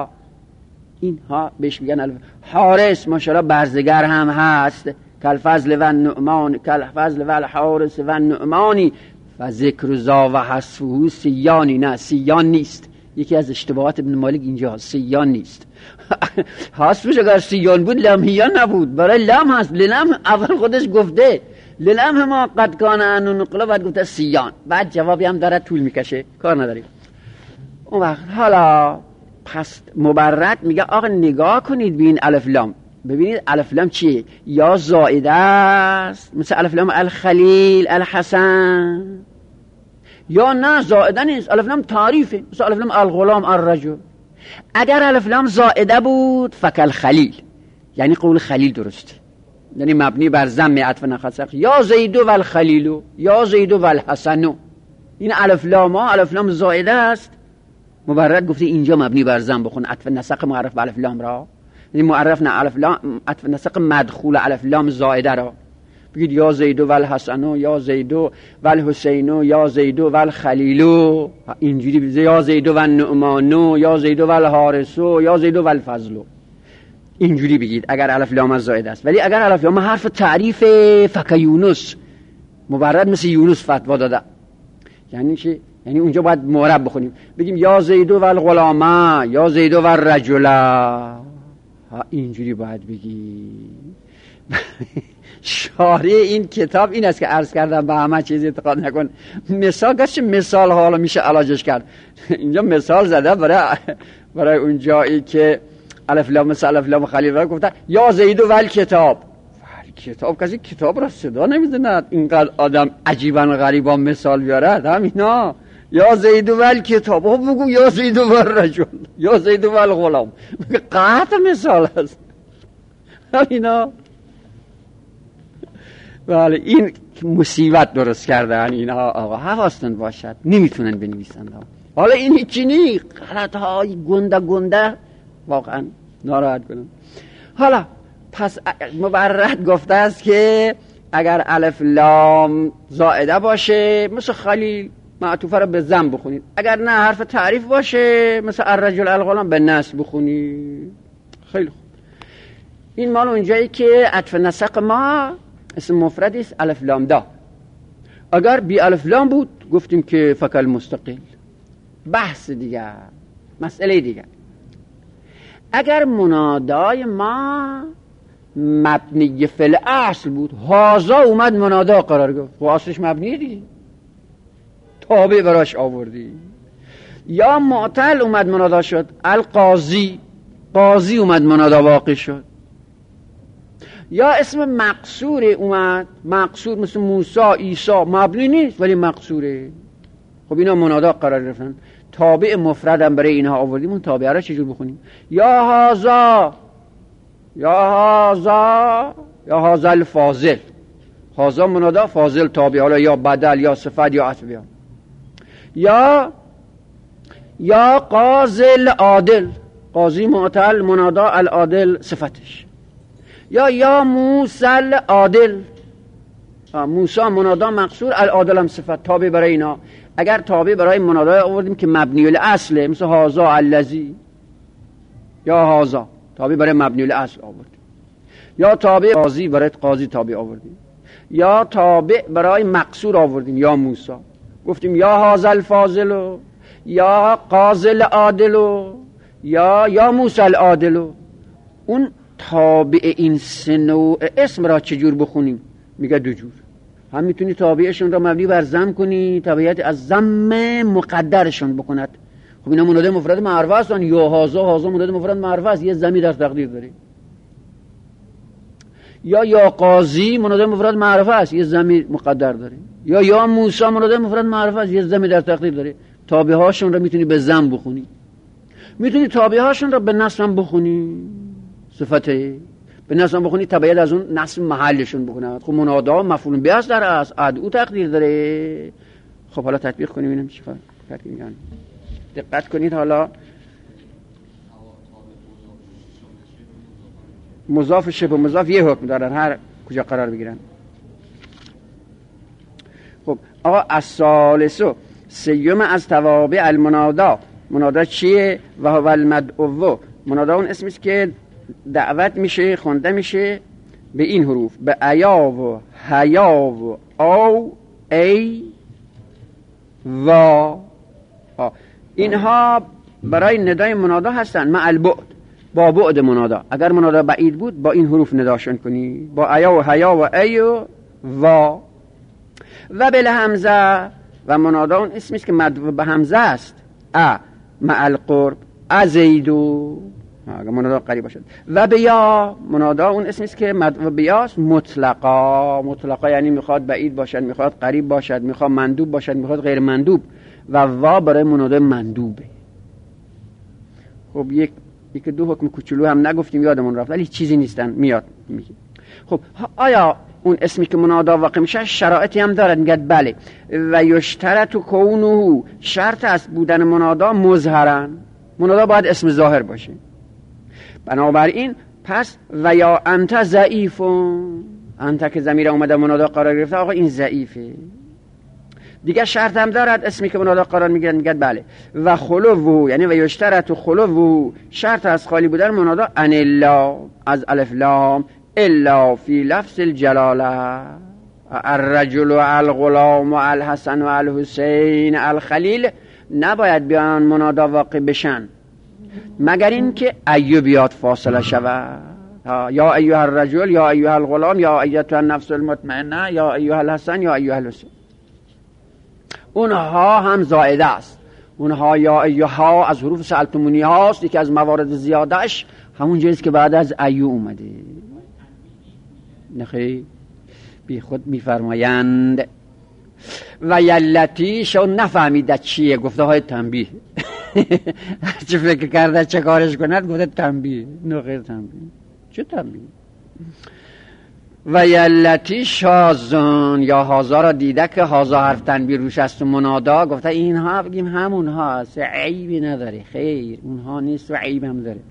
اینها بهش میگن الف. حارس ماشاءالله برزگر هم هست، کالفضل و النعمان، کالفضل و الحارس و النعمانی و ذکر زا و حسفه سیانی. نه سیان نیست، یکی از اشتباهات ابن مالک اینجا، سیان نیست. حسفش اگر سیان بود لمحیان نبود، برای لم هست. للم اول خودش گفته للم ما قد کان عنه نقلا، بعد گفته سیان، بعد جوابی هم داره طول میکشه، کار نداریم اون وقت. حالا پس مبرد میگه آقا نگاه کنید به این الف لام، ببینید الف لام چیه؟ یا زائده است مثل الف لام الخلیل، الحسن، یا نه زائده نیست، الف لام تعریفه مثل الف لام الغلام، الرجل. اگر الف لام زائده بود فکل خلیل، یعنی قول خلیل درسته، یعنی مبنی بر ضم عطف نخسق، یا زید و الخلیل، یا زید و الحسن. این الف لام ها الف لام زائده است. مبرد گفته اینجا مبنی بر ضم بخون، عطف نسق معرف به الف لام را، یعنی معرف نه الف لام، عطف نسق مدخول الف لام زائده را. بگید یا زید و الحسن، یا زید و الحسین، یا زید و الخلیل، اینجوری. یا زید و النعمان، یا زید و الحارس، یا زید و الفضل، اینجوری بگید اگر الف لام زائده است. ولی اگر الف لام حرف تعریف، فک یونس، مبرد مثل یونس فتوا داده، یعنی چی؟ یعنی اونجا باید معرب بخونیم، بگیم یا زید و الغلام، یا زید و الرجل، اینجوری باید بگیم. شارع این کتاب این است که عرض کردم، به همه چیز اعتقاد نکن. مثال گرچه مثال حالا میشه علاجش کرد، اینجا مثال زده برای اون جایی که الف لام مثل الف لام خلیل گفته یا زید و الکتاب. کتاب کسی کتاب را صدا نمیزند، اینقدر آدم عجیبا غریبا مثال بیارد همینا. یا زید و الکتاب، بگو یا زید و الرجل، یا زید و الغلام، قطع مثال هست همینا. بله این مصیبت درست کردن اینها آقا، حواستون باشد نمیتونن بنویسند. حالا این هیچی نی، غلط های گنده واقعا ناراحت کنن. حالا پس مبرد گفته است که اگر الف لام زائده باشه مثل خلیل معطوفه رو به ضم بخونید، اگر نه حرف تعریف باشه مثل الرجل الغلام به نصب بخونید. خیلی خوب. این مال اونجایی که عطف نسق ما اسم مفردی است الف لام دا. اگر بی الف لام بود گفتیم که فکل مستقل. بحث دیگر، مسئله دیگر. اگر منادای ما مبنی فعل اصل بود، هازا اومد منادا قرار گرفت، و اصلش مبنیه دیگه، تابع براش آوردی. یا معتل اومد منادا شد، القاضی، قاضی اومد منادا واقع شد. یا اسم مقصور اومد، مقصور مثل موسی، عیسی، مبنی نیست ولی مقصوره. خب اینا منادا قرار گرفتن. تابع مفردم برای اینها آوردیم، اون تابعه را چجور بخونیم؟ یا هازا، یا هازا، یا هازا الفاضل. هازا منادا، فاضل تابع، حالا یا بدل یا صفت یا عطف. یا قاضی العادل، قاضی معتل منادا، العادل صفتش. یا موسی العادل، موسی منادا مقصور، العادل هم صفت، تابع برای اینا. اگر تابع برای منادا آوردیم که مبنی الاصله، مثل هازا الذی، یا هازا تابع برای مبنی الاصل آوردیم. یا تابع قاضی برای قاضی تابع آوردیم. یا تابع برای مقصور آوردیم، یا موسی گفتیم یا هازا الفاضل، یا قاضی العادل، یا موسی العادل. اون تابع این سه نوع اسم را چجور بخونیم؟ میگه دو جور. هم میتونی تابعشون را مبنی بر ضم کنی، تابعیت از ضم مقدرشون بکند. خب اینا منادا مفرد معرفه هستن. یا هازا منادا مفرد معرفه است، یه ضمی در تقدیر داره. یا قاضی منادا مفرد معرفه است، یه ضمی مقدر داره. یا موسی منادا مفرد معرفه است، یه ضمی در تقدیر داره. تابع هاشون را میتونی به ضم بخونی، میتونی تابع هاشون را به نصب بخونی، صفته به نصب بخونی، تبعیت از اون نصب محلشون بکنه. خب منادا مفعول به است در است، ادعو تقدیر داره. خب حالا تطبیق کنیم ببینیم چیکار میگن. دقت کنید. حالا مضاف شبه مضاف یه حکم دارن، هر کجا قرار بگیرن. خب آقا الثالث، سیوم از توابع المنادا. منادا چیه؟ و هو المدعو. منادا اون اسمی است که دعوت میشه، خونده میشه به این حروف، به ایا و حیا و او ای و. اینها برای ندای منادا هستن مع البعد، با بعد منادا. اگر منادا بعید بود با این حروف نداشون کنی، با ایا و حیا و ای و بالهمزه. و منادا اون اسمی است که مدعو به همزه است، مع القرب، ازیدو، اگر منادا قریب باشد. و بیا، منادا اون اسمی است که مدعو بیاست مطلقا یعنی میخواد بعید باشد، میخواد قریب باشد، میخواد مندوب باشد، میخواد غیر مندوب. و برای منادا مندوبه. خب یک دو حکم کوچولو هم نگفتیم، یادمون رفت ولی چیزی نیستن، میاد میگه. خب آیا اون اسمی که منادا واقع میشه شرایطی هم دارد؟ میگه بله. و یشترط کونه، شرط است بودن منادا مظهرن، منادا باید اسم ظاهر باشه. بنابراین پس و یا انت ضعیفون، انت که ضمیر اومده منادا قرار گرفته، آقا این ضعیفه. دیگه شرط هم دارد اسمی که منادا قرار میگیرد، میگه بله. و خلوه، یعنی و یشترط خلوه، شرط از خالی بودن منادا ان الا، از الف لام، الا فی لفظ الجلاله، الرجل و الغلام و الحسن و الحسین الخلیل، نباید بیان منادا واقع بشن مگر این که ایو بیاد فاصله شود. یا ایها الرجل، یا ایها الغلام، یا ایتها النفس المطمئنه، یا ایها الحسن، یا ایها الحسین. اونها هم زائده است. اونها یا ایها از حروف سألتمونی هاست، یکی از موارد زیادهش همون جنس که بعد از ایو اومده. نخی بی خود میفرمایند و یلتی شو نفهمیده چیه، گفته های تنبیه. چه فکر کرده چه کارش کند، گفته تنبیه. نه غیر تنبیه. چه تنبیه؟ و یلتی شازون، یا هازا را دیده که هازا حرف تنبیه روش است و منادا، گفته اینها بگیم همون هاست، عیبی نداره. خیر، اونها نیست و عیب هم داره.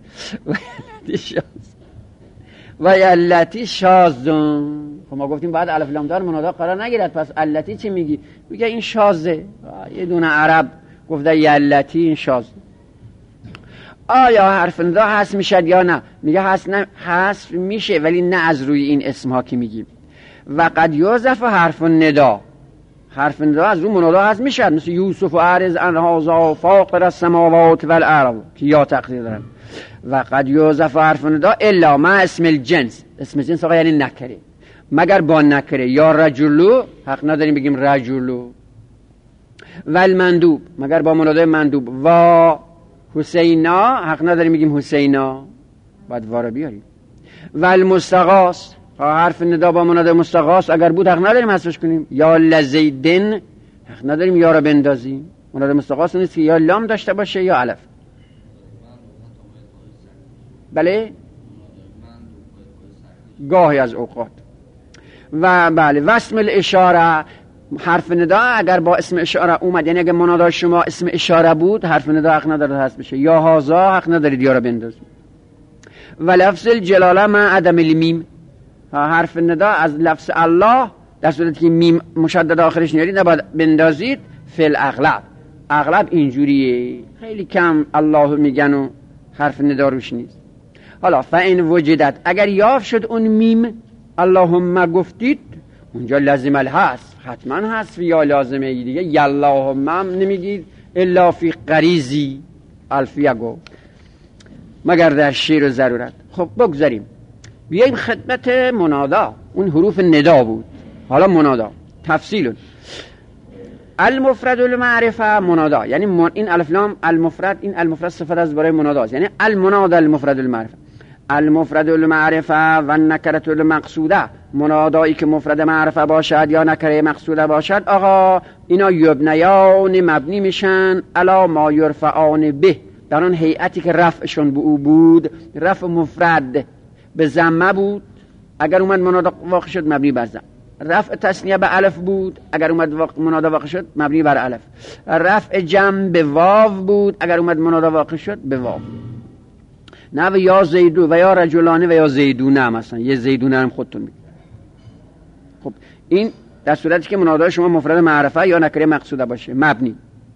و یلتی شازون. خب ما گفتیم بعد الف لام دار منادا قرار نگیرد، پس التی چی میگی؟ میگه این شازه. یه دونه عرب گفته یلتی، این شازه. آیا حرف ندا حذف میشد یا نه؟ میگه حذف میشه ولی نه از روی این اسم ها که میگیم. و قد یوزف حرف ندا، حرف ندا از روی منادا حذف میشد، مثل یوسف و اعرض عن هذا فاطر السماوات والارض که یا تقدیر دارن. و قد یوزف حرف ندا الا ما اسم الجنس، اسم جنس آقا یعنی نکره، مگر با نکره. یا رجلو، حق نداریم بگیم رجلو. و المندوب مگر با منادای مندوب و حسینا حق نداریم میگیم حسینا، باید وا رو بیاریم. و المستغاث حرف ندا با منادای مستغاث اگر بود حق نداریم حذفش کنیم. یا لزیدن حق نداریم یا رو بندازیم. منادای مستغاث نیست که یا لام داشته باشه یا الف. بله گاهی از اوقات. و بله و اسم الاشاره حرف ندا اگر با اسم اشاره اومد، یعنی اگر منادای شما اسم اشاره بود حرف ندا حق نداره حذف بشه. یا هازا حق ندارید یا رو بندازید. و لفظ الجلاله مع عدم المیم حرف ندا از لفظ الله در صورتی که میم مشدد آخرش نیارید نباید بندازید. فی الاغلب اغلب اینجوریه، خیلی کم الله میگن و حرف ندا روش نیست. حالا فإن وجدت اگر یافت شد اون میم اللهم گفتید اونجا لازم الحذف، حتما حذف یا لازمه دیگه. یاللهم نمیگید الا فی غریزی الفیه گو مگر در شیر و ضرورت. خب بگذاریم بیاییم خدمت منادا. اون حروف ندا بود، حالا منادا تفصیل. المفرد المعرفه منادا، یعنی این الف لام المفرد، این المفرد صفت از برای مناداست، یعنی المنادا المفرد المعرفه. المفرد المعرفه و النکره المقصوده منادایی که مفرد معرفه باشد یا نکره مقصوده باشد آقا اینا یبنیان مبنی میشن علی ما یرفعان به، در اون هیئتی که رفعشون به او بود. رفع مفرد به ضمه بود، اگر اومد منادا واقع شد مبنی بر ضم. رفع تثنیه به الف بود، اگر اومد منادا واقع شد مبنی بر الف. رفع جمع به واو بود، اگر اومد منادا واقع شد به واو. نه و یا زیدو و یا رجلانه و یا زیدونه، مثلا یه زیدونه هم خودتون میگید. خب این در صورتی که منادای شما مفرد معرفه یا نکره مقصوده باشه مبنی،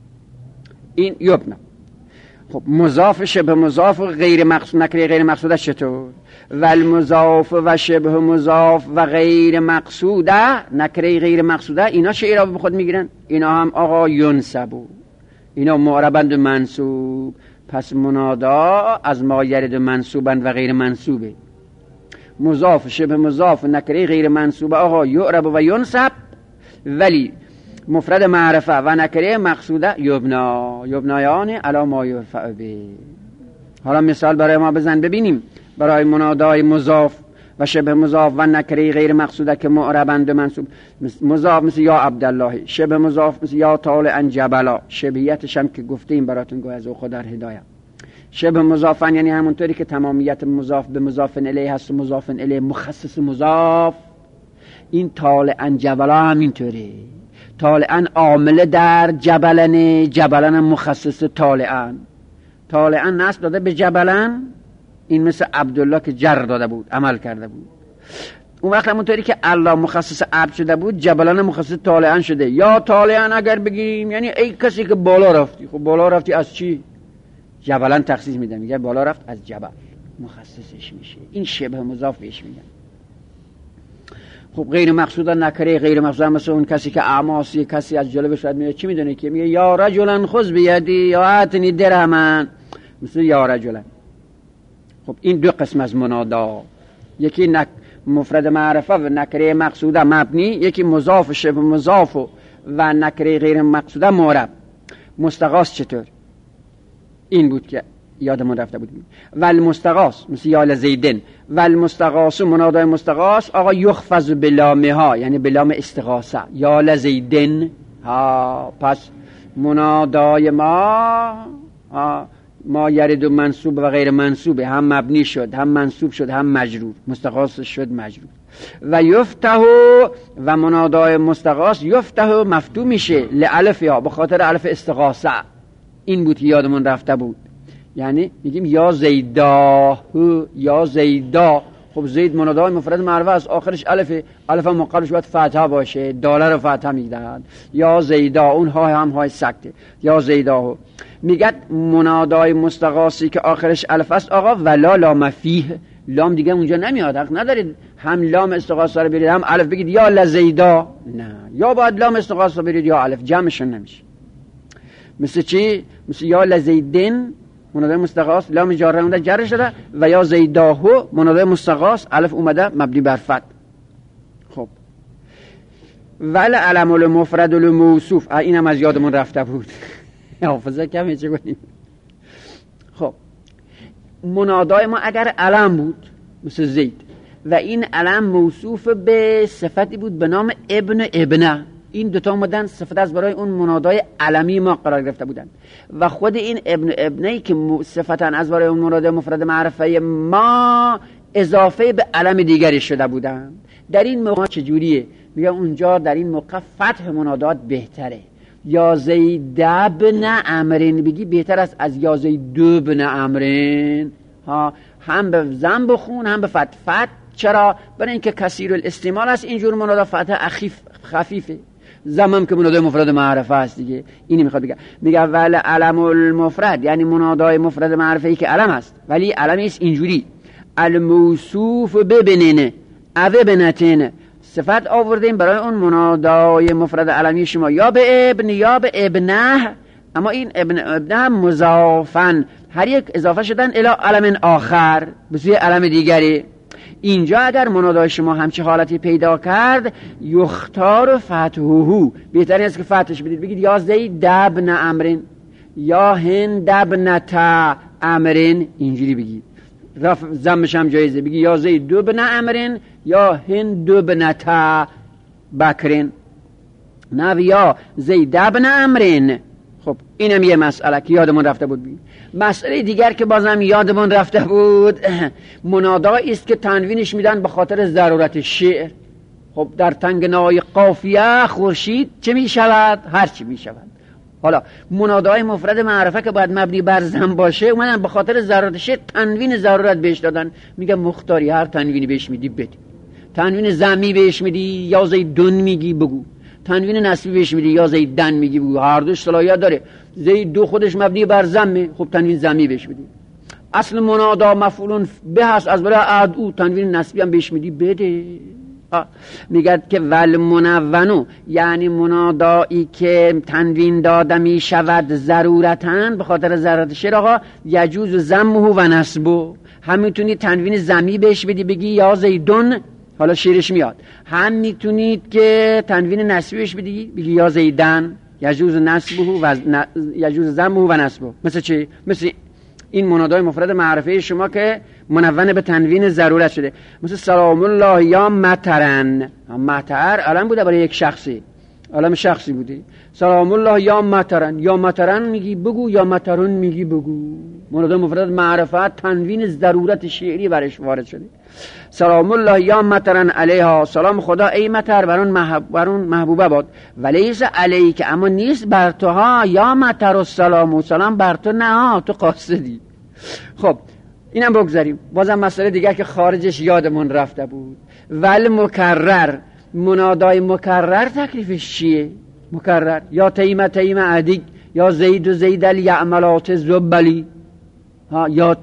این یبنا. خب مضاف شبه مضاف و غیر مقصود نکره غیر مقصوده چطور؟ و المضاف و شبه مضاف و غیر مقصوده نکره غیر مقصوده اینا چه اعراب به خود میگیرن؟ اینا هم آقا ینسبو، اینا معربند منصوب. پس منادا از ما یرد منصوبند و غیر منصوبه. مضاف شبه مضاف نکره غیر منصوبه آقا یعرب و ینسب، ولی مفرد معرفه و نکره مقصوده یبنایان علی ما یرفع به. حالا مثال برای ما بزن ببینیم برای منادای مضاف و شبه مضاف و نکره غیر مقصوده که معربند و منصوب. مضاف مثل یا عبدالله، شبه مضاف مثل یا طالعا جبلا، شبهیتش هم که گفتیم براتون گوه از خود در هدایه. شبه مضافن یعنی همونطوری که تمامیت مضاف به مضاف الیه هست و مضاف الیه مخصص مضاف. این طالعا جبلا همینطوره، طالعا عامل در جبلن، جبلن مخصص طالعا. طالعا نصب داده به جبلن، این مثل عبدالله که جر داده بود عمل کرده بود. اون وقت همونطوری که الله مخصص عبد شده بود جبلن مخصص طالعا شده. یا طالعا اگر بگیم یعنی ای کسی که بالا رفتی. خب بالا رفتی از چی؟ جبلن تخصیص میدن، میگه بالا رفت از جبل، مخصصش میشه. این شبه مضاف بهش میگن. خب غیر مقصوده نکره غیر مقصوده مثل اون کسی که اعماسی کسی از جلوش شاید میگه چی میدونه که میگه یا رجلن خذ بیدی یا اتنی درهمن، مثل یا رجلن. خب این دو قسم از منادا، یکی مفرد معرفه و نکره مقصوده مبنی، یکی مضاف شبه مضاف و نکره غیر مقصوده معرب. مستغاث چطور؟ این بود که یادمون رفته بود. و المستغاث مثل یا لزیدن. و المستغاث منادای مستغاث آقا یخفض بلامها، یعنی بلام استغاثه. یا لزیدن ها، پس منادای ما یرد منصوب و غیر منصوب، هم مبنی شد هم منصوب شد هم مجرور، مستغاث شد مجرور. و یفتح و منادای مستغاث یفتح مفتوح میشه لالف یا، به خاطر الف استغاثه. این بود که یادمون رفته بود. یعنی میگیم یا زیدا یا زیدا. خب زید منادای مفرد معرفه از آخرش الف، الف هم مقابلش باید فتحه باشه، داله رو فتحه میدن. یا زیدا، اون ها هم های سکته. یا زیدا میگد منادای مستغاثی که آخرش الف است آقا ولا لام فیه، لام دیگه اونجا نمیاد. حق ندارید هم لام استغاثه رو برید هم الف بگید یا لزیدا، نه، یا باید لام استغاثه رو برید یا الف، جمعشون نمیشه. مثل چی؟ مثل یا لزیدن منادای مستغاث لام جاره اونده جر شده، و یا زیداهو منادای مستغاث الف اومده مبنی بر فتح. خب ول علم المفرد الموصوف، اینم از یادمون رفته بود. حافظه کمه چه کنیم. خب منادای ما اگر علم بود مثل زید و این علم موصوف به صفتی بود به نام ابن ابنه، این دوتا اومدن صفت از برای اون منادای علمی ما قرار گرفته بودن و خود این ابن ابنه‌ای که صفتا از برای اون منادای مفرد معرفه ما اضافه به علم دیگری شده بودن. در این موقع چجوریه؟ میگه اونجا در این موقع فتح منادات بهتره. یا زید ابن عمرین بگی بهتر است از یا زید ابن عمرین. ها هم به ضم بخون هم به فتح. چرا؟ برای اینکه کثیر الاستعمال است اینجور منادا فتح خفیفه. ضمم که منادای مفرد معرفه است دیگه. اینی میخواد بگه. میگه ول علم المفرد یعنی منادای مفرد معرفه ای که علم است ولی علمی است اینجوری الموصوف ببنینه او بنتین، صفت آوردیم برای اون منادای مفرد علمی شما یا به ابن یا به ابنه، اما این ابنه مضافن هر یک اضافه شدن الی علم آخر به سوی علم دیگری. اینجا اگر منادای شما همچه حالتی پیدا کرد یختار فتحه، بهترین است که فتحش بدید، بگید یا زید ابن عمرین یا هند ابنت عمرین، اینجوری بگید. رفع ضمش هم جایزه، بگی یا زید ابن عمرین یا هند ابنت بکرین، نه یا زید ابن عمرین. خب اینم یه مسئله که یادمون رفته بود. مسئله دیگر که بازم یادمون رفته بود منادایی است که تنوینش میدن به خاطر ضرورت شعر. خب در تنگنای قافیه خورشید چه میشود؟ هر چی میشود. حالا منادای مفرد معرفه که باید مبنی بر ضم باشه اومدن به خاطر ضرورت شعر تنوین ضرورت بهش دادن. میگه مختاری هر تنوینی بهش میدی بدی. تنوین ضمی بهش میدی یا زیدون میگی بگو، تنوین نسبی بهش میدی یا زیدن میگی بگو، هر دوش صلاحیت داره. زید دو خودش مبنی بر ضمه، خب تنوین ضمی بهش میدی. اصل منادا مفعول به هست از برای ادعو، تنوین نسبی هم بهش میدی بده. میگه که ول منونو یعنی منادایی که تنوین داده میشود ضرورتاً به خاطر ضرورت شعر، آقا یجوز ضمه و نصبه، هم میتونی تنوین ضمی بهش بدی بگی یا زیدون، حالا شعرش میاد. هم میتونید که تنوین نسبی بهش بدی بگی یا زیدن، یجوز نصبه و یجوز ضمه و نصبه. مثل چی؟ مثل این منادای مفرد معرفه شما که منون به تنوین ضرورت شده، مثل سلام الله یا مطرن. مطر علم بوده برای یک شخصی، علم شخصی بوده. سلام الله یا مطرن، یا مطرن میگی بگو یا مطرون میگی بگو. منادای مفرد معرفه تنوین ضرورت شعری برش وارد شده. سلام الله یا مطرن علیها، سلام خدا ای مطر بر اون محبوبه باد. ولیس علیک اما نیست بر تو ها یا مطر و سلام و سلام بر تو نه ها تو قاصدی. خب اینم بگذاریم. بازم مسئله دیگر که خارجش یادمون رفته بود. ول مکرر، منادای مکرر تکلیفش چیه؟ مکرر یا تیم عدی یا زید و زید الیعملات زبلی، ها یا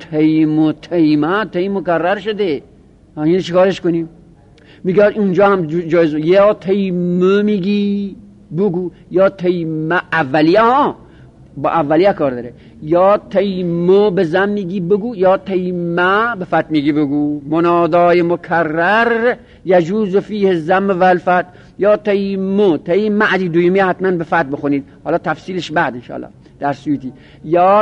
تیم مکرر شده، اینو چیکارش کنیم؟ میگه اونجا هم جایز یا تیم میگی بگو یا تیم اولیه، ها با اولیه کار داره، یا تیم به ضم میگی بگو یا تیم به فتح میگی بگو. منادای مکرر یجوز فیه الضم و الفتح. یا تیم عدی دویمی حتما به فتح بخونید، حالا تفصیلش بعد انشاءالله در سیوطی. یا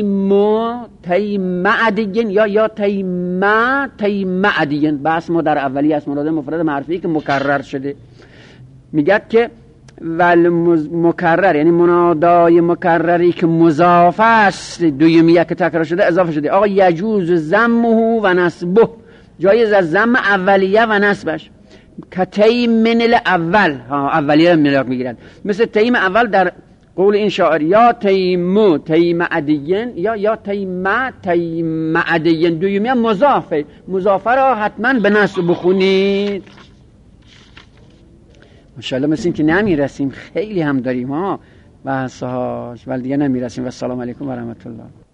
تیم عدین یا تیم عدین، بس ما در اولی از منادای مفرد معرفی که مکرر شده. میگه که ول مکرر یعنی منادای مکرری که مضاف است، دویمیه که تکرار شده اضافه شده. آقا یجوز ضمه و نصبه، جایز از ضم اولیه و نصبش. که تیم من الاول، اولیه ملاک میگیرن، مثل تیم اول در قول این شاعر یا تیم عدین یا تیم عدین، دویمیه مضافه، مضافه را حتما به نصب بخونید. انشاءالله مثل این که نمیرسیم، خیلی هم داریم ها بحثهاش، ولی دیگه نمیرسیم. و السلام علیکم و رحمت الله.